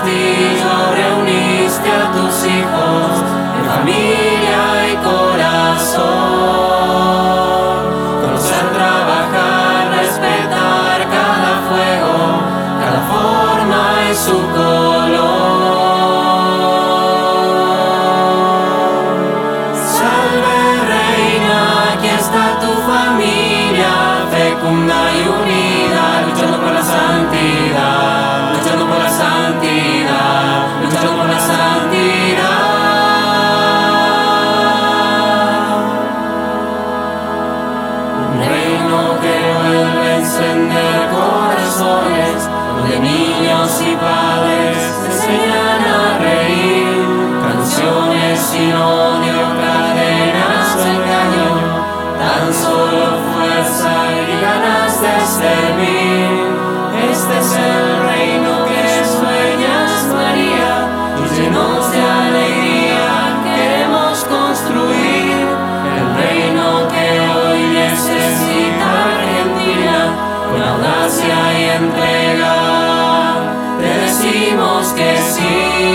castillo reuniste a tus hijos en familia y corazón. Conocer, trabajar, respetar cada fuego, cada forma y su color. Salve reina, aquí está tu familia, fecunda y unida, luchando por la santidad, luchando por la santidad, luchando por la santidad. Un reino que vuelve a encender corazones, donde niños y padres te enseñan a reír, canciones sin odio, cadenas o engaño, tan solo fuerza y ganas de servir. Este es el reino que sueñas, María, y llenos de alegría queremos construir. El reino que hoy necesita Argentina, con audacia y entrega, te decimos que sí.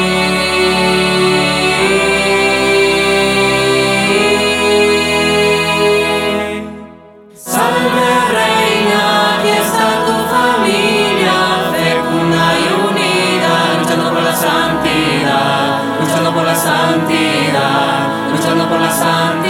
Salve reina, aquí está tu familia, fecunda y unida, luchando por la santidad, luchando por la santidad, luchando por la santidad.